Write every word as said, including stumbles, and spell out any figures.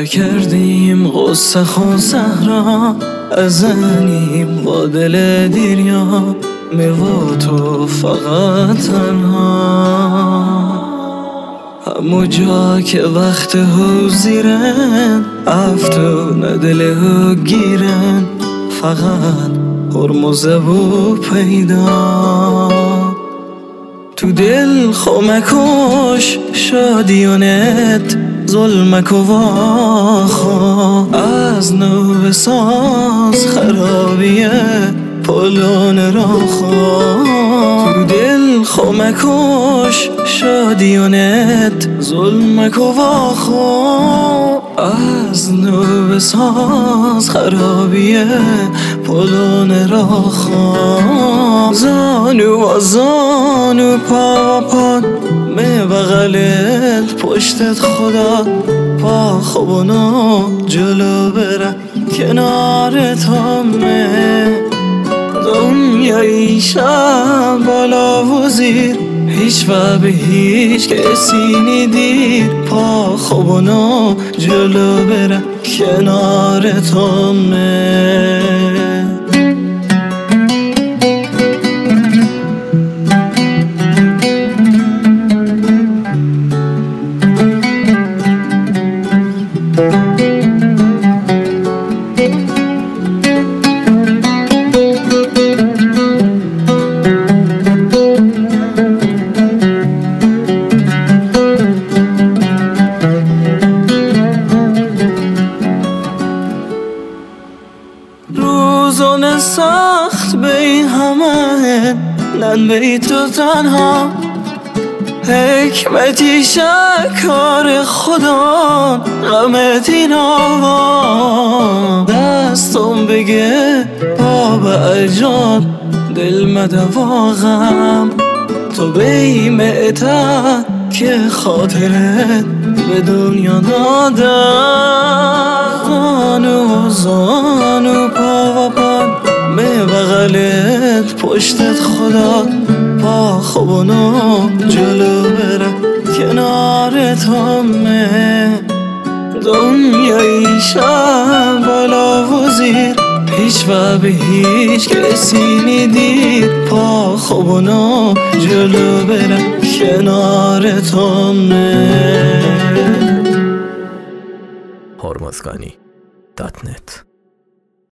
نکردیم غصه خو صحرا ازنیم با دل دیریا میوا تو فقط تنها همو جا که وقت حضیرن افتون دل هو گیرن فقط هرمزه و پیدا تو دل خمکش شادیونت ظلمک و واخا از نو بساز خرابیه پلون راخا تو دل خمکش شادیونت ظلمک و واخا از نو بساز خرابیه پلون راخا زانو و زانو پا و پا می بغلت پشتت خدا پا خوبونو جلو بره کنارت همه دنیای شب بالا و زیر هیچ و به هیچ کسی ندیر پا خوبونو جلو بره کنارت همه روزان سخت بی همه نن بی تو تنها حکمتی شکار خدا غمتی نوا دستم بگه بابا اجان دل مده واقعم تو بی معتا که خاطرت به دنیا دادم زانو زانو پا و پا می بغلت پشتت خدا پا خوبونو جلو بره کنارت همه دنیای شب بالا و زیر هیچ و به هیچ کسی ندیر پا خوبونو جلو بره کنارت همه هرمزگانی دات نت